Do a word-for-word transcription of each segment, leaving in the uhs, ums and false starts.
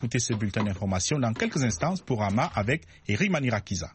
Écoutez ce bulletin d'information dans quelques instants pour Ama avec Eric Manirakiza.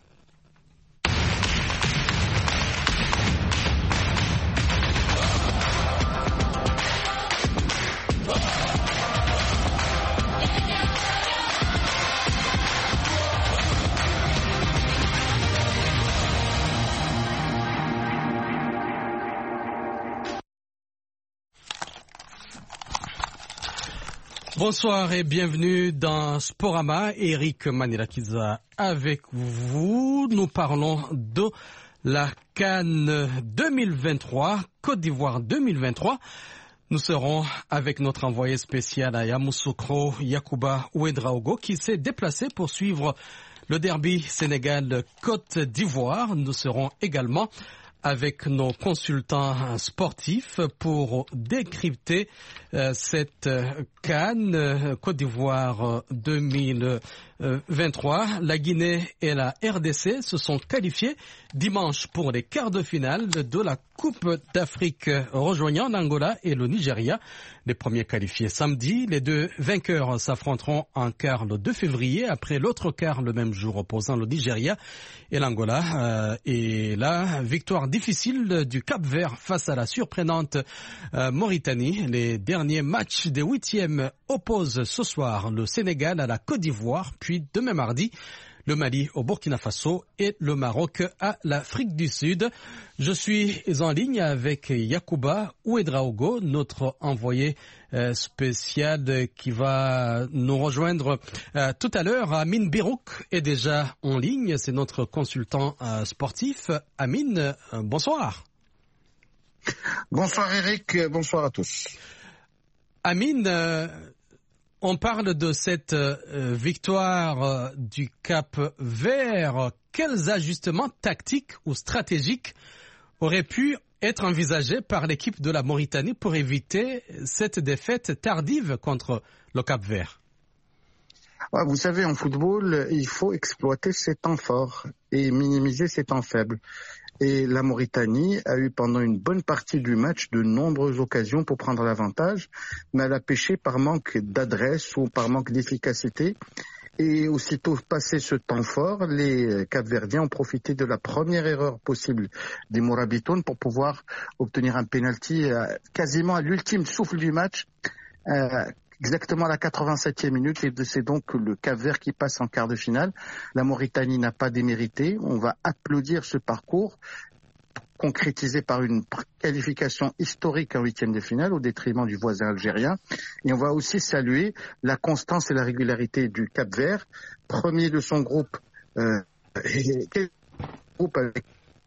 Bonsoir et bienvenue dans Sporama. Eric Manirakiza avec vous. Nous parlons de la CAN deux mille vingt-trois, Côte d'Ivoire deux mille vingt-trois. Nous serons avec notre envoyé spécial à Yamoussoukro, Yacouba Ouedraogo, qui s'est déplacé pour suivre le derby Sénégal-Côte d'Ivoire. Nous serons également avec nos consultants sportifs pour décrypter euh, cette CAN euh, Côte d'Ivoire deux mille vingt-trois. La Guinée et la R D C se sont qualifiés dimanche pour les quarts de finale de la Coupe d'Afrique, rejoignant l'Angola et le Nigeria. Les premiers qualifiés samedi, les deux vainqueurs s'affronteront en quart le deux février, après l'autre quart le même jour opposant le Nigeria et l'Angola. Euh, et la victoire difficile du Cap-Vert face à la surprenante euh, Mauritanie. Les derniers matchs des huitièmes opposent ce soir le Sénégal à la Côte d'Ivoire, puis demain mardi le Mali au Burkina Faso et le Maroc à l'Afrique du Sud. Je suis en ligne avec Yacouba Ouedraogo, notre envoyé euh, spécial qui va nous rejoindre euh, tout à l'heure. Amine Birouk est déjà en ligne, c'est notre consultant euh, sportif. Amine, euh, bonsoir. Bonsoir Eric, bonsoir à tous. Amine, euh, on parle de cette euh, victoire euh, du Cap-Vert. Quels ajustements tactiques ou stratégiques auraient pu être envisagés par l'équipe de la Mauritanie pour éviter cette défaite tardive contre le Cap-Vert? Ouais, vous savez, en football, il faut exploiter ses temps forts et minimiser ses temps faibles. Et la Mauritanie a eu pendant une bonne partie du match de nombreuses occasions pour prendre l'avantage, mais elle a péché par manque d'adresse ou par manque d'efficacité. Et aussitôt passé ce temps fort, les Cap-Verdiens ont profité de la première erreur possible des Morabitoun pour pouvoir obtenir un penalty quasiment à l'ultime souffle du match, euh, exactement à la quatre-vingt-septième minute, et c'est donc le Cap-Vert qui passe en quart de finale. La Mauritanie n'a pas démérité. On va applaudir ce parcours concrétisé par une qualification historique en huitième de finale au détriment du voisin algérien. Et on va aussi saluer la constance et la régularité du Cap-Vert, premier de son groupe, euh, et, groupe avec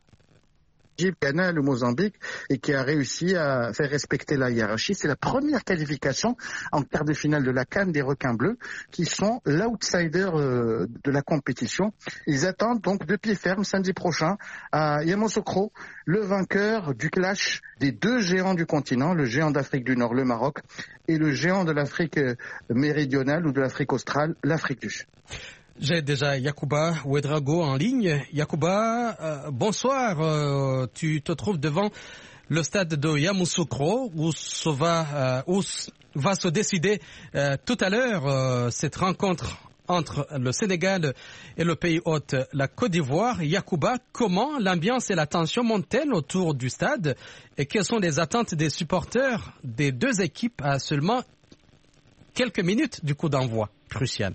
Ghana, le Mozambique, et qui a réussi à faire respecter la hiérarchie. C'est la première qualification en quart de finale de la CAN des requins bleus, qui sont l'outsider euh, de la compétition. Ils attendent donc de pied ferme samedi prochain à Yamoussoukro le vainqueur du clash des deux géants du continent, le géant d'Afrique du Nord, le Maroc, et le géant de l'Afrique méridionale ou de l'Afrique australe, l'Afrique du Sud. J'ai déjà Yacouba Ouedraogo en ligne. Yacouba, euh, bonsoir. Euh, tu te trouves devant le stade de Yamoussoukro où, va, euh, où va se décider euh, tout à l'heure euh, cette rencontre entre le Sénégal et le pays hôte, la Côte d'Ivoire. Yacouba, comment l'ambiance et la tension montent-elles autour du stade et quelles sont les attentes des supporters des deux équipes à seulement quelques minutes du coup d'envoi crucial?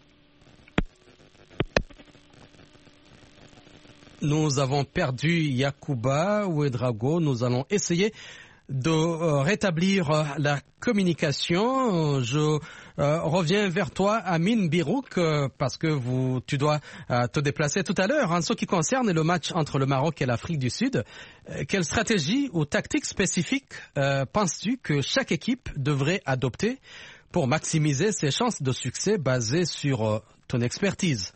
Nous avons perdu Yacouba Ouedraogo. Nous allons essayer de euh, rétablir euh, la communication. Je euh, reviens vers toi, Amine Birouk, euh, parce que vous, tu dois euh, te déplacer tout à l'heure. En ce qui concerne le match entre le Maroc et l'Afrique du Sud, euh, quelle stratégie ou tactique spécifique euh, penses-tu que chaque équipe devrait adopter pour maximiser ses chances de succès basées sur euh, ton expertise?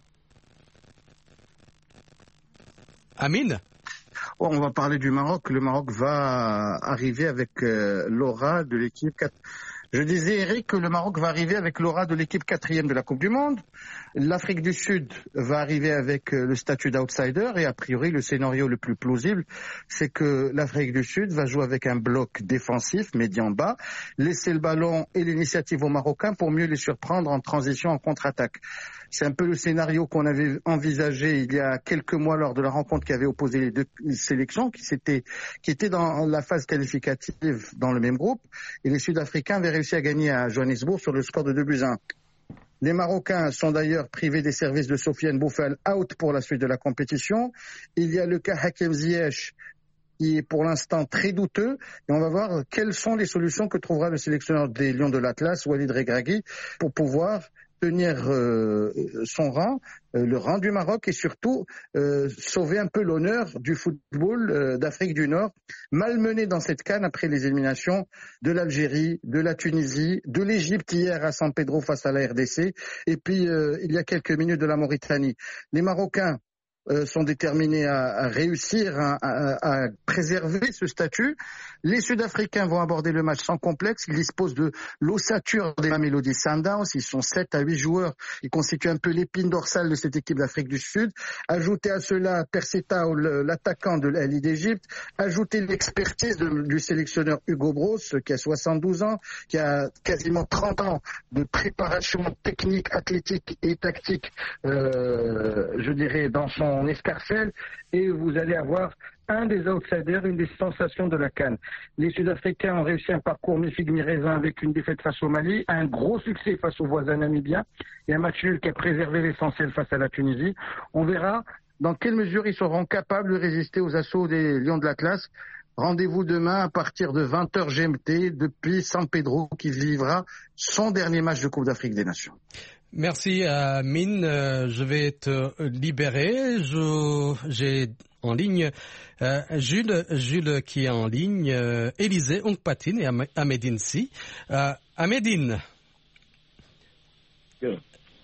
Amine? Oh, on va parler du Maroc. Le Maroc va arriver avec euh, l'aura de l'équipe Je disais, Eric, que le Maroc va arriver avec l'aura de l'équipe quatrième de la Coupe du Monde. L'Afrique du Sud va arriver avec le statut d'outsider et a priori le scénario le plus plausible, c'est que l'Afrique du Sud va jouer avec un bloc défensif médian-bas, laisser le ballon et l'initiative aux Marocains pour mieux les surprendre en transition, en contre-attaque. C'est un peu le scénario qu'on avait envisagé il y a quelques mois lors de la rencontre qui avait opposé les deux sélections, qui, s'était, qui étaient dans la phase qualificative dans le même groupe, et les Sud-Africains avaient réussi à gagner à Johannesburg sur le score de deux buts à un. Les Marocains sont d'ailleurs privés des services de Sofiane Boufal, out pour la suite de la compétition. Il y a le cas Hakim Ziyech, qui est pour l'instant très douteux, et on va voir quelles sont les solutions que trouvera le sélectionneur des Lions de l'Atlas, Walid Regragui, pour pouvoir tenir euh, son rang, euh, le rang du Maroc, et surtout euh, sauver un peu l'honneur du football euh, d'Afrique du Nord, malmené dans cette CAN après les éliminations de l'Algérie, de la Tunisie, de l'Égypte hier à San Pedro face à la R D C, et puis euh, il y a quelques minutes de la Mauritanie. Les Marocains Euh, sont déterminés à, à réussir à, à, à préserver ce statut. Les Sud-Africains vont aborder le match sans complexe. Ils disposent de l'ossature des Mamelodi Sundowns. Ils sont sept à huit joueurs. Ils constituent un peu l'épine dorsale de cette équipe d'Afrique du Sud. Ajoutez à cela Perseta, l'attaquant de l'Ali d'Égypte. Ajoutez l'expertise de, du sélectionneur Hugo Broos, qui a soixante-douze ans, qui a quasiment trente ans de préparation technique, athlétique et tactique, euh, je dirais, dans son en escarcelle, et vous allez avoir un des outsiders, une des sensations de la CAN. Les Sud-Africains ont réussi un parcours mi-figue-mi-raisin avec une défaite face au Mali, un gros succès face aux voisins namibiens, et un match nul qui a préservé l'essentiel face à la Tunisie. On verra dans quelle mesure ils seront capables de résister aux assauts des Lions de l'Atlas. Rendez-vous demain à partir de vingt heures G M T depuis San Pedro, qui vivra son dernier match de Coupe d'Afrique des Nations. Merci euh, Mine, euh, je vais te libérer. Je, j'ai en ligne euh, Jules, Jules qui est en ligne, euh, Élisée Onkpatine et Am- Amédine Si. Euh, Amédine. Yeah.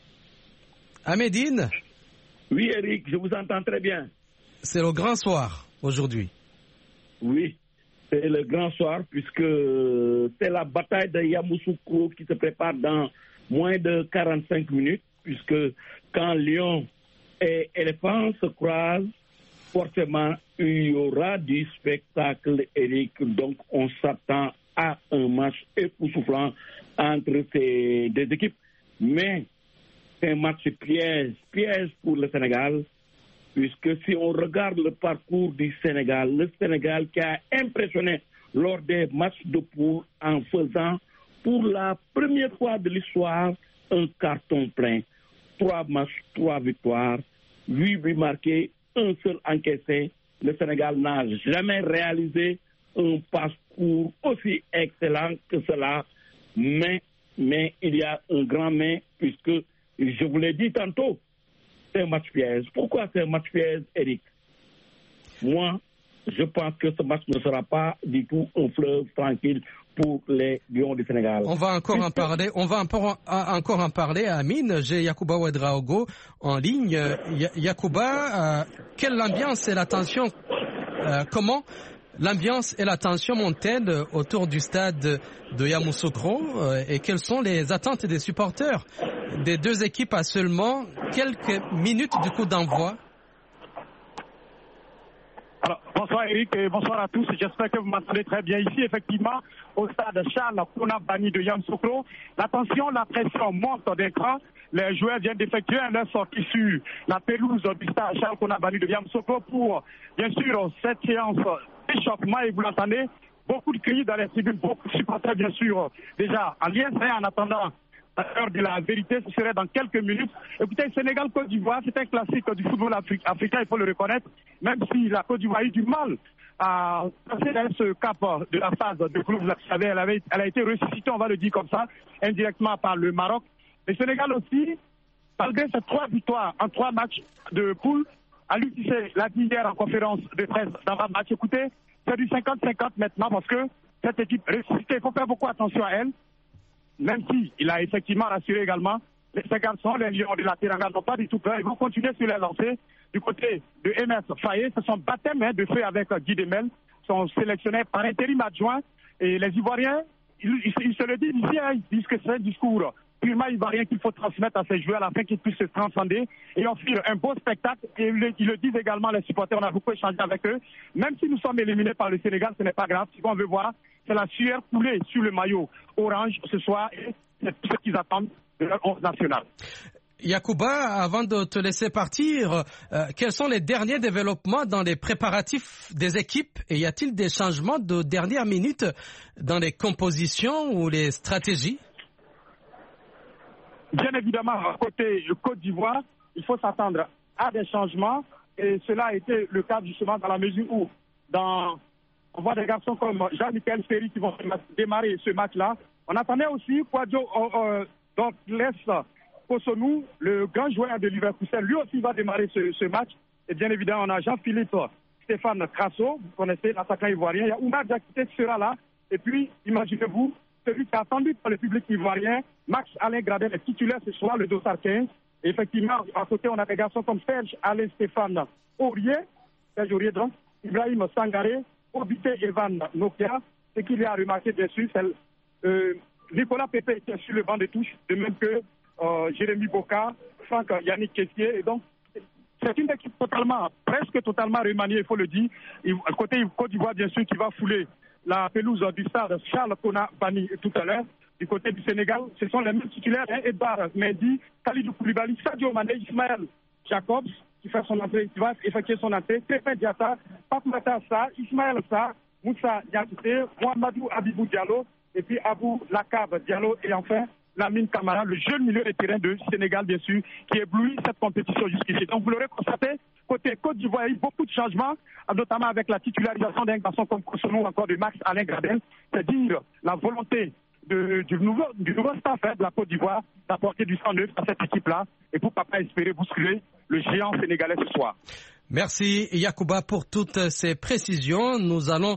Amédine. Oui Eric, je vous entends très bien. C'est le grand soir aujourd'hui. Oui, c'est le grand soir puisque c'est la bataille de Yamoussoukro qui se prépare dans moins de quarante-cinq minutes, puisque quand Lion et Éléphant se croisent, forcément, il y aura du spectacle, Eric. Donc, on s'attend à un match époustouflant entre ces deux équipes. Mais c'est un match piège, piège pour le Sénégal, puisque si on regarde le parcours du Sénégal, le Sénégal qui a impressionné lors des matchs de poule en faisant pour la première fois de l'histoire, un carton plein. Trois matchs, trois victoires, huit buts marqués, un seul encaissé. Le Sénégal n'a jamais réalisé un parcours aussi excellent que cela. Mais, mais il y a un grand mais, puisque, je vous l'ai dit tantôt, c'est un match piège. Pourquoi c'est un match piège, Eric? Moi, je pense que ce match ne sera pas du tout un fleuve tranquille pour les Lions du Sénégal. On va encore en parler. On va encore, encore en parler. Amine, j'ai Yacouba Ouedraogo en ligne. Y- Yacouba, euh, quelle ambiance et la tension euh, Comment l'ambiance et la tension montent-elles autour du stade de Yamoussoukro euh, et quelles sont les attentes des supporters des deux équipes à seulement quelques minutes du coup d'envoi? Alors, bonsoir Eric et bonsoir à tous. J'espère que vous m'entendez très bien ici, effectivement, au stade Charles Kounabani de Yamoussoukro. La tension, la pression monte d'un cran. Les joueurs viennent d'effectuer un leur sortie sur la pelouse du stade Charles Kounabani de Yamoussoukro pour, bien sûr, cette séance d'échauffement. Et vous l'entendez, beaucoup de cris dans les tribunes, beaucoup de supporters, bien sûr, déjà en lien, en attendant l'heure de la vérité, ce serait dans quelques minutes. Écoutez, Sénégal-Côte d'Ivoire, c'est un classique du football afri- africain, il faut le reconnaître, même si la Côte d'Ivoire a eu du mal à passer dans ce cap de la phase de groupe. Vous le savez, elle, avait, elle a été ressuscitée, on va le dire comme ça, indirectement par le Maroc. Le Sénégal aussi, malgré ces trois victoires en trois matchs de poule, a l'U T C l'a dit hier en conférence de presse dans un match. Écoutez, c'est du cinquante cinquante maintenant parce que cette équipe ressuscitée, il faut faire beaucoup attention à elle. Même s'il a effectivement rassuré également, les cinq garçons, les Lions de la Teranga n'ont pas du tout peur. Ils vont continuer sur les lancers. Du côté de M S Faye, ce sont baptêmes de feu avec Guy Demel, sont sélectionnés par intérim adjoint. Et les Ivoiriens ils, ils, ils se le disent ici, hein, ils disent que c'est un discours purement ivoirien qu'il faut transmettre à ces joueurs afin qu'ils puissent se transcender et offrir un beau spectacle. Et ils, ils le disent également, les supporters, on a beaucoup échangé avec eux. Même si nous sommes éliminés par le Sénégal, ce n'est pas grave. Ce qu'on veut voir, c'est la sueur coulée sur le maillot orange ce soir et c'est tout ce qu'ils attendent de leur onze national. Yacouba, avant de te laisser partir, euh, quels sont les derniers développements dans les préparatifs des équipes et y a-t-il des changements de dernière minute dans les compositions ou les stratégies? Bien évidemment, côté Côte d'Ivoire, il faut s'attendre à des changements et cela a été le cas justement dans la mesure où dans, on voit des garçons comme Jean-Michel Ferry qui vont démarrer ce match-là. On attendait aussi Kwadjo euh, donc laisse Kosonou, le grand joueur de Liverpool, lui aussi va démarrer ce, ce match. Et bien évidemment, on a Jean-Philippe Stéphane Crasso, vous connaissez l'attaquant ivoirien. Il y a Oumar Diakité qui sera là. Et puis, imaginez-vous, celui qui est attendu par le public ivoirien, Max Alain Gradel, est titulaire ce soir, le dossard quinze. Et effectivement, à côté, on a des garçons comme Serge Alain Stéphane Aurier, Serge Aurier donc, Ibrahim Sangaré, Obité Evan Nokia. Ce qu'il y a remarqué, bien sûr, c'est euh, Nicolas Pépé qui est sur le banc de touche, de même que Euh, Jérémy Boka, Franck Yannick Kessier. Et donc, c'est une équipe totalement, presque totalement remaniée, il faut le dire. Et, à côté Côte d'Ivoire, bien sûr, qui va fouler la pelouse du stade Charles Kona Bani tout à l'heure. Du côté du Sénégal, ce sont les mêmes titulaires, hein, Edouard Mendy, Khalidou Koulibaly, Sadio Mané, Ismaël Jacobs, qui fait son entrée, qui va effectuer son entrée, Pépé Diatta, Fatoumata Sarr, Ismaël Sarr, Moussa Diakité, Mohamedou Abibou Diallo, et puis Abou Lakab Diallo, et enfin, Lamine Camara, le jeune milieu de terrain de Sénégal, bien sûr, qui éblouit cette compétition jusqu'ici. Donc, vous l'aurez constaté, côté Côte d'Ivoire, il y a eu beaucoup de changements, notamment avec la titularisation d'un garçon comme Kosonou, encore de Max Alain Gradel. C'est-à-dire la volonté de, du, nouveau, du nouveau staff hein, de la Côte d'Ivoire d'apporter du sang neuf à cette équipe-là et pourquoi pas espérer bousculer le géant sénégalais ce soir. Merci Yacouba pour toutes ces précisions. Nous allons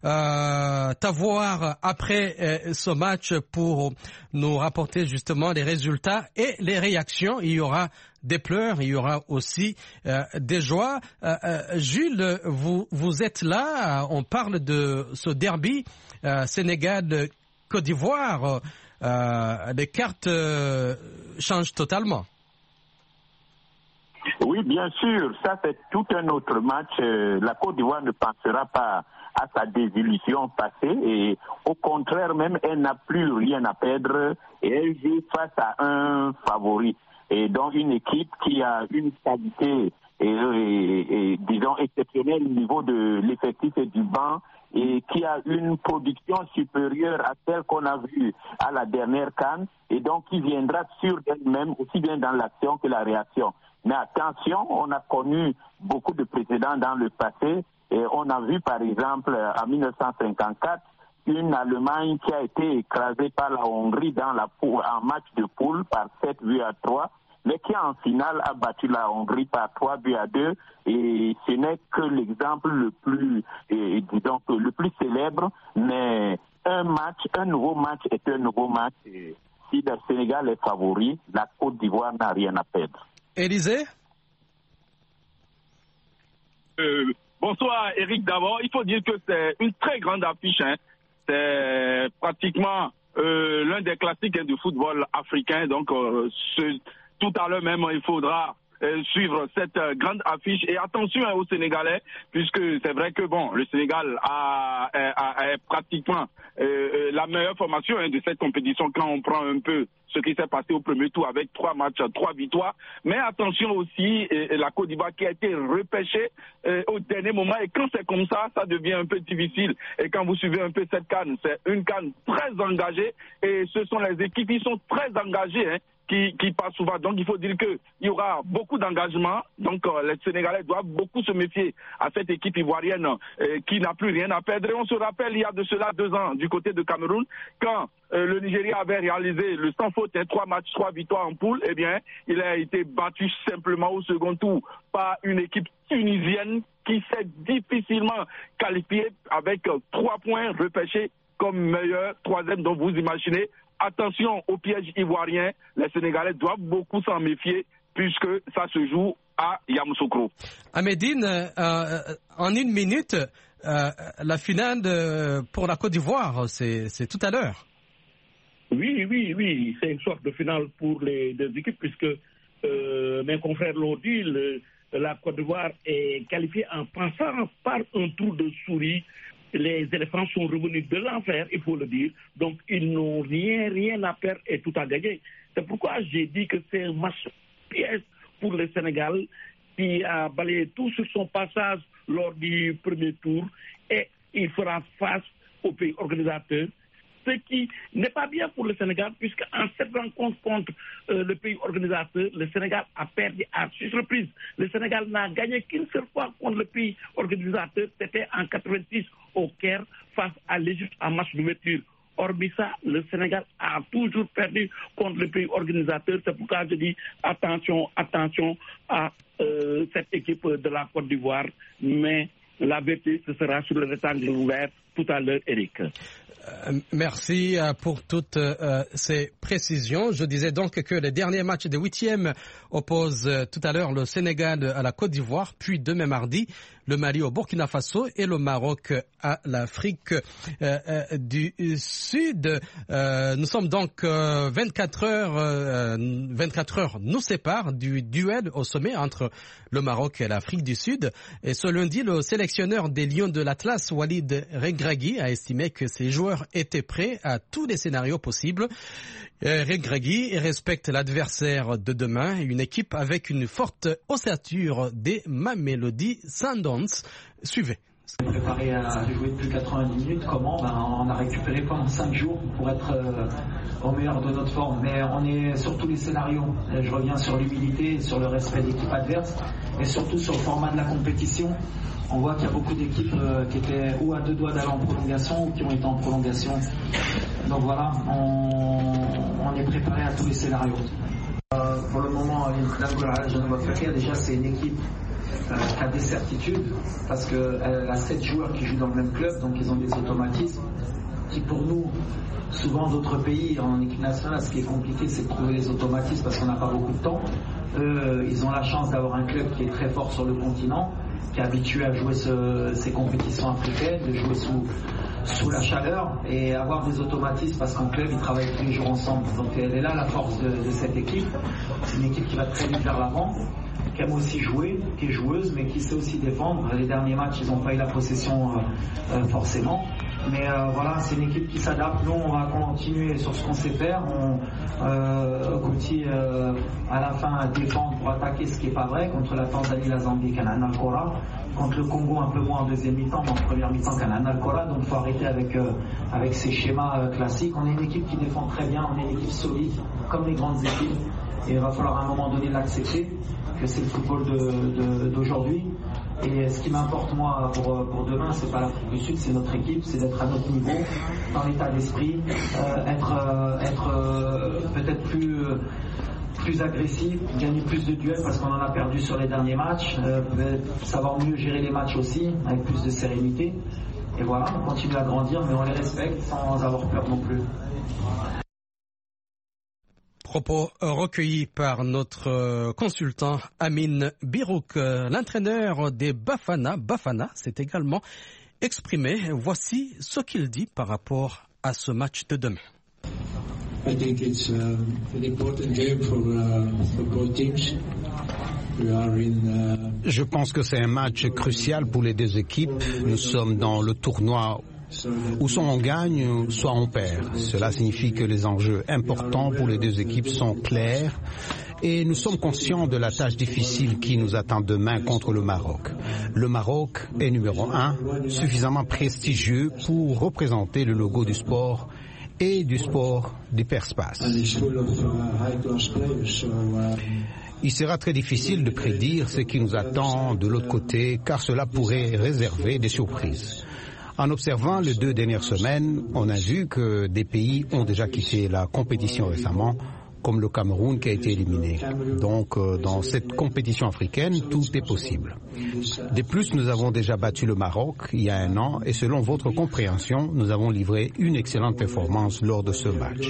euh, t'avoir après euh, ce match pour nous rapporter justement les résultats et les réactions. Il y aura des pleurs, il y aura aussi euh, des joies. Euh, euh, Jules, vous, vous êtes là, on parle de ce derby euh, Sénégal-Côte d'Ivoire. Euh, les cartes euh, changent totalement. Oui, bien sûr, ça c'est tout un autre match. La Côte d'Ivoire ne pensera pas à sa désillusion passée et au contraire même, elle n'a plus rien à perdre et elle joue face à un favori. Et donc une équipe qui a une qualité et, et, et disons exceptionnelle au niveau de l'effectif et du banc et qui a une production supérieure à celle qu'on a vue à la dernière CAN et donc qui viendra sur elle-même aussi bien dans l'action que la réaction. Mais attention, on a connu beaucoup de précédents dans le passé et on a vu par exemple en mille neuf cent cinquante-quatre une Allemagne qui a été écrasée par la Hongrie dans la poule, en match de poule par sept buts à trois, mais qui en finale a battu la Hongrie par trois buts à deux et ce n'est que l'exemple le plus, et, disons que le plus célèbre, mais un match, un nouveau match est un nouveau match et si le Sénégal est favori, la Côte d'Ivoire n'a rien à perdre. Élisée euh, Bonsoir Eric d'abord. Il faut dire que c'est une très grande affiche. Hein. C'est pratiquement euh, l'un des classiques hein, du football africain. Donc euh, ce, tout à l'heure même, il faudra euh, suivre cette euh, grande affiche. Et attention hein, aux Sénégalais, puisque c'est vrai que bon, le Sénégal a, a, a, a pratiquement euh, la meilleure formation hein, de cette compétition quand on prend un peu ce qui s'est passé au premier tour avec trois matchs, trois victoires. Mais attention aussi, et, et la Côte d'Ivoire qui a été repêchée euh, au dernier moment. Et quand c'est comme ça, ça devient un peu difficile. Et quand vous suivez un peu cette CAN, c'est une CAN très engagée. Et ce sont les équipes qui sont très engagées, hein, qui, qui passent souvent. Donc il faut dire qu'il y aura beaucoup d'engagement. Donc euh, les Sénégalais doivent beaucoup se méfier à cette équipe ivoirienne euh, qui n'a plus rien à perdre. Et on se rappelle, il y a de cela deux ans, du côté de Cameroun, quand euh, le Nigeria avait réalisé le sans faute, hein, trois matchs, trois victoires en poule, eh bien, il a été battu simplement au second tour par une équipe tunisienne qui s'est difficilement qualifiée avec euh, trois points repêchés comme meilleur troisième. Donc vous imaginez, attention au piège ivoirien, les Sénégalais doivent beaucoup s'en méfier puisque ça se joue à Yamoussoukro. Amédine, euh, en une minute, euh, la finale de, pour la Côte d'Ivoire, c'est, c'est tout à l'heure. Oui, oui, oui. C'est une sorte de finale pour les deux équipes puisque euh, mes confrères l'ont dit, le, la Côte d'Ivoire est qualifiée en passant par un trou de souris. Les éléphants sont revenus de l'enfer, il faut le dire. Donc, ils n'ont rien, rien à perdre et tout à gagner. C'est pourquoi j'ai dit que c'est un match piège pour le Sénégal qui a balayé tout sur son passage lors du premier tour et il fera face au pays organisateur. Ce qui n'est pas bien pour le Sénégal, puisque en cette rencontre contre euh, le pays organisateur, le Sénégal a perdu à six reprises. Le Sénégal n'a gagné qu'une seule fois contre le pays organisateur, c'était en quatre-vingt-six au Caire, face à l'Égypte en match d'ouverture. Hormis ça, le Sénégal a toujours perdu contre le pays organisateur. C'est pourquoi je dis attention, attention à euh, cette équipe de la Côte d'Ivoire. Mais la vérité, ce sera sur le rectangle ouvert tout à l'heure, Eric. Euh, merci euh, pour toutes euh, ces précisions. Je disais donc que les derniers matchs de huitième opposent euh, tout à l'heure le Sénégal à la Côte d'Ivoire, puis demain mardi, le Mali au Burkina Faso et le Maroc à l'Afrique euh, euh, du Sud. Euh, nous sommes donc euh, vingt-quatre heures, euh, vingt-quatre heures nous séparent du duel au sommet entre le Maroc et l'Afrique du Sud. Et ce lundi, le sélectionneur des Lions de l'Atlas, Walid Regragui, a estimé que ses joueurs étaient prêts à tous les scénarios possibles. Euh, Regragui respecte l'adversaire de demain, une équipe avec une forte ossature des Mamelody Sundowns. Suivez. Préparé à jouer depuis quatre-vingt-dix minutes, comment ben, on a récupéré pendant cinq jours pour être euh, au meilleur de notre forme. Mais on est sur tous les scénarios. Et je reviens sur l'humilité, sur le respect de l'équipe adverse et surtout sur le format de la compétition. On voit qu'il y a beaucoup d'équipes euh, qui étaient ou à deux doigts d'aller en prolongation ou qui ont été en prolongation. Donc voilà, on, on est préparé à tous les scénarios. Euh, pour le moment, déjà c'est une équipe Euh, qui a des certitudes parce qu'elle a sept joueurs qui jouent dans le même club, donc ils ont des automatismes qui pour nous, souvent d'autres pays en équipe nationale, ce qui est compliqué c'est de trouver les automatismes parce qu'on n'a pas beaucoup de temps. Eux, ils ont la chance d'avoir un club qui est très fort sur le continent, qui est habitué à jouer ce, ces compétitions africaines, de jouer sous, sous la chaleur et avoir des automatismes parce qu'en club ils travaillent tous les jours ensemble. Donc elle est là la force de, de cette équipe. C'est une équipe qui va très vite vers l'avant, qui aime aussi jouer, qui est joueuse, mais qui sait aussi défendre. Les derniers matchs, ils n'ont pas eu la possession euh, euh, forcément. Mais euh, voilà, c'est une équipe qui s'adapte. Nous, on va continuer sur ce qu'on sait faire. On euh, continue euh, à la fin à défendre pour attaquer, ce qui n'est pas vrai, contre la Tanzanie, la Zambie, Canana Alcora. Contre le Congo, un peu moins en deuxième mi-temps, mais en première mi-temps, Canana Alcora. Donc il faut arrêter avec, euh, avec ces schémas euh, classiques. On est une équipe qui défend très bien, on est une équipe solide, comme les grandes équipes. Et il va falloir à un moment donné l'accepter, que c'est le football de, de, d'aujourd'hui. Et ce qui m'importe moi pour, pour demain, c'est pas l'Afrique du Sud, c'est notre équipe, c'est d'être à notre niveau, dans l'état d'esprit, euh, être, euh, être euh, peut-être plus, euh, plus agressif, gagner plus de duels parce qu'on en a perdu sur les derniers matchs, euh, savoir mieux gérer les matchs aussi, avec plus de sérénité. Et voilà, on continue à grandir, mais on les respecte sans avoir peur non plus. Propos recueillis par notre consultant Amine Birouk. L'entraîneur des Bafana, Bafana s'est également exprimé. Voici ce qu'il dit par rapport à ce match de demain. I think it's uh, an important game for, uh, for both teams. We are in, uh... Je pense que c'est un match crucial pour les deux équipes. Nous sommes dans le tournoi où soit on gagne, soit on perd. Cela signifie que les enjeux importants pour les deux équipes sont clairs et nous sommes conscients de la tâche difficile qui nous attend demain contre le Maroc. Le Maroc est numéro un, suffisamment prestigieux pour représenter le logo du sport et du sport d'hyperspace. Il sera très difficile de prédire ce qui nous attend de l'autre côté car cela pourrait réserver des surprises. En observant les deux dernières semaines, on a vu que des pays ont déjà quitté la compétition récemment, comme le Cameroun qui a été éliminé. Donc euh, dans cette compétition africaine, tout est possible. De plus, nous avons déjà battu le Maroc il y a un an et selon votre compréhension, nous avons livré une excellente performance lors de ce match.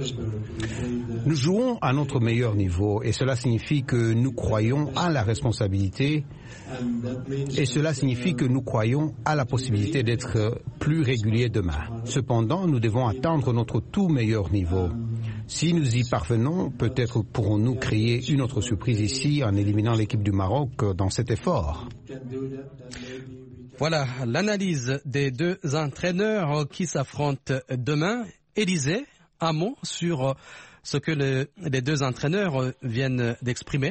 Nous jouons à notre meilleur niveau et cela signifie que nous croyons à la responsabilité et cela signifie que nous croyons à la possibilité d'être plus réguliers demain. Cependant, nous devons atteindre notre tout meilleur niveau. Si nous y parvenons, peut-être pourrons-nous créer une autre surprise ici en éliminant l'équipe du Maroc dans cet effort. Voilà l'analyse des deux entraîneurs qui s'affrontent demain. Élisée, un mot sur ce que le, les deux entraîneurs viennent d'exprimer.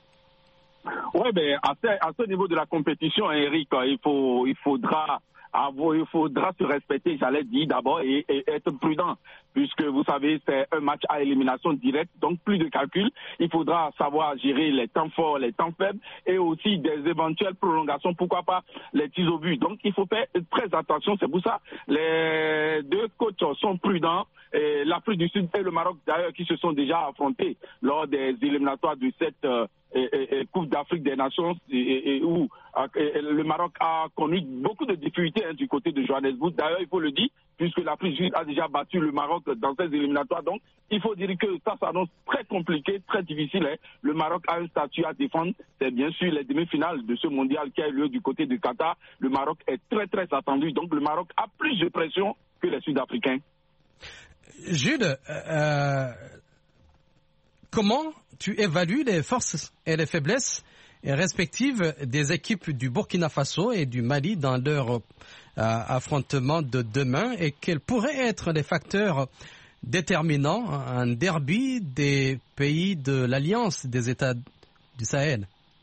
Oui, ben, à, ce, à ce niveau de la compétition, Eric, il, faut, il faudra... il faudra se respecter, j'allais dire d'abord, et, et être prudent, puisque vous savez, c'est un match à élimination directe, donc plus de calcul. Il faudra savoir gérer les temps forts, les temps faibles, et aussi des éventuelles prolongations, pourquoi pas les tirs au but. Donc il faut faire très attention, c'est pour ça les deux coachs sont prudents. Et l'Afrique du Sud et le Maroc d'ailleurs qui se sont déjà affrontés lors des éliminatoires de cette euh, et, et, et Coupe d'Afrique des Nations et, et, et où et, et le Maroc a connu beaucoup de difficultés hein, du côté de Johannesburg. D'ailleurs, il faut le dire, puisque l'Afrique du Sud a déjà battu le Maroc dans ces éliminatoires. Donc, il faut dire que ça s'annonce très compliqué, très difficile. Hein. Le Maroc a un statut à défendre. C'est bien sûr les demi-finales de ce mondial qui a eu lieu du côté du Qatar. Le Maroc est très très attendu. Donc, le Maroc a plus de pression que les Sud-Africains. Jules, euh, comment tu évalues les forces et les faiblesses respectives des équipes du Burkina Faso et du Mali dans leur euh, affrontement de demain et quels pourraient être les facteurs déterminants en derby des pays de l'Alliance des États du Sahel?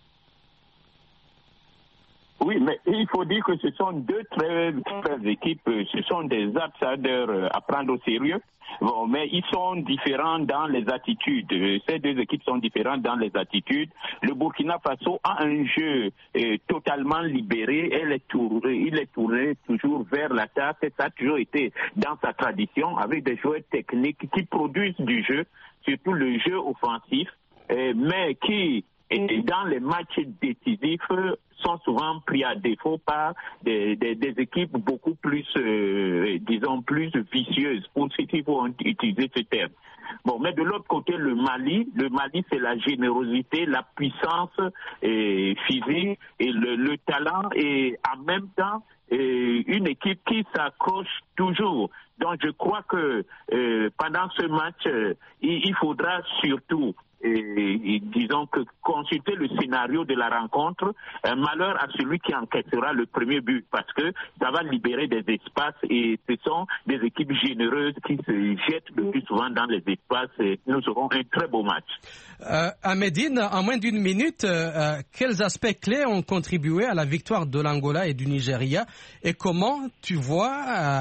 Oui, mais il faut dire que ce sont deux très belles équipes, ce sont des outsiders à prendre au sérieux. Bon, mais ils sont différents dans les attitudes. Ces deux équipes sont différentes dans les attitudes. Le Burkina Faso a un jeu euh, totalement libéré. Elle est tourné, il est tourné toujours vers l'attaque. Ça a toujours été dans sa tradition avec des joueurs techniques qui produisent du jeu, surtout le jeu offensif, euh, mais qui, dans les matchs décisifs, sont souvent pris à défaut par des, des, des équipes beaucoup plus, euh, disons, plus vicieuses, pour si faut utiliser ce terme. Bon, mais de l'autre côté, le Mali, le Mali, c'est la générosité, la puissance euh, physique et le, le talent, et en même temps, euh, une équipe qui s'accroche toujours. Donc, je crois que euh, pendant ce match, euh, il, il faudra surtout Et, et disons que consulter le scénario de la rencontre, un malheur à celui qui encaissera le premier but, parce que ça va libérer des espaces et ce sont des équipes généreuses qui se jettent le plus souvent dans les espaces et nous aurons un très beau match. Euh, à Médine, en moins d'une minute, euh, quels aspects clés ont contribué à la victoire de l'Angola et du Nigeria et comment tu vois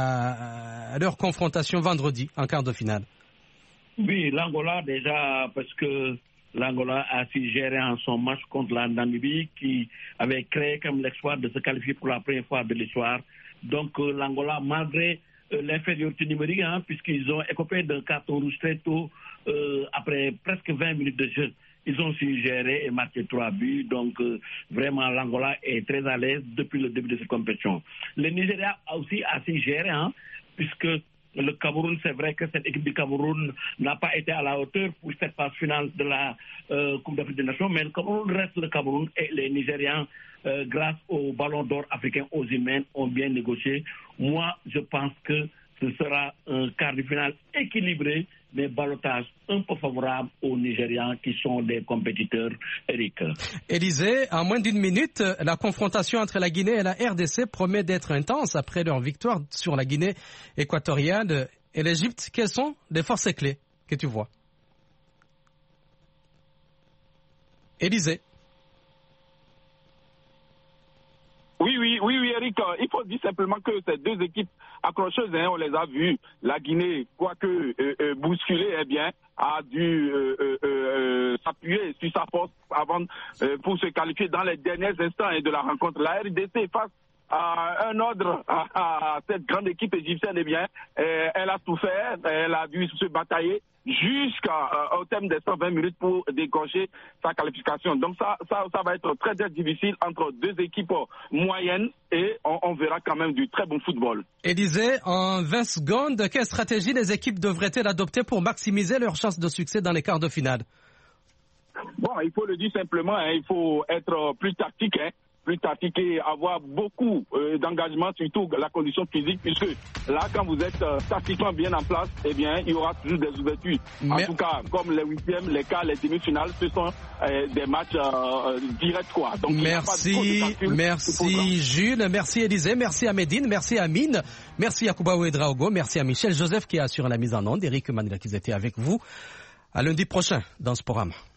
euh, leur confrontation vendredi en quart de finale? Oui, l'Angola déjà, parce que l'Angola a su gérer en son match contre la Namibie qui avait créé comme l'exploit de se qualifier pour la première fois de l'histoire. Donc euh, l'Angola, malgré euh, l'infériorité numérique, hein, puisqu'ils ont écopé d'un carton rouge très tôt, euh, après presque vingt minutes de jeu, ils ont su gérer et marquer trois buts. Donc euh, vraiment l'Angola est très à l'aise depuis le début de cette compétition. Le Nigeria a aussi assez géré, hein, puisque le Cameroun, c'est vrai que cette équipe du Cameroun n'a pas été à la hauteur pour cette phase finale de la euh, Coupe d'Afrique des Nations, mais le Cameroun reste le Cameroun et les Nigérians, euh, grâce au ballon d'or africain aux humains, ont bien négocié. Moi, je pense que ce sera un quart de finale équilibré, mais ballottage un peu favorable aux Nigérians qui sont des compétiteurs, Eric. Élisée, en moins d'une minute, la confrontation entre la Guinée et la R D C promet d'être intense après leur victoire sur la Guinée équatoriale et l'Égypte. Quelles sont les forces clés que tu vois? Élisée. Oui, oui, oui, oui, Eric, il faut dire simplement que ces deux équipes accrocheuses, hein, on les a vues. La Guinée, quoique euh, euh, bousculée, eh bien, a dû euh, euh, euh, s'appuyer sur sa force avant euh, pour se qualifier dans les derniers instants hein, de la rencontre. La R D C face à un ordre à, à cette grande équipe égyptienne, eh bien, euh, elle a tout fait, elle a dû se batailler jusqu'au euh, terme des cent vingt minutes pour décrocher sa qualification. Donc ça, ça, ça va être très, très difficile entre deux équipes moyennes et on, on verra quand même du très bon football. Et disait, en vingt secondes, quelle stratégie les équipes devraient-elles adopter pour maximiser leurs chances de succès dans les quarts de finale? Bon, il faut le dire simplement, hein, il faut être plus tactique, hein. plus tactique et avoir beaucoup euh, d'engagement, surtout la condition physique, puisque là, quand vous êtes euh, tactiquement bien en place, eh bien, il y aura toujours des ouvertures. Mais... En tout cas, comme les huitièmes, les quarts, les demi-finales, ce sont euh, des matchs euh, directs, quoi. Donc, merci, calcul, merci Jules, merci Élisée, merci à Médine, merci à Mine, merci à Kouba Ouedraogo, merci à Michel Joseph qui assure la mise en onde, Eric Manila qui était avec vous. À lundi prochain dans ce programme.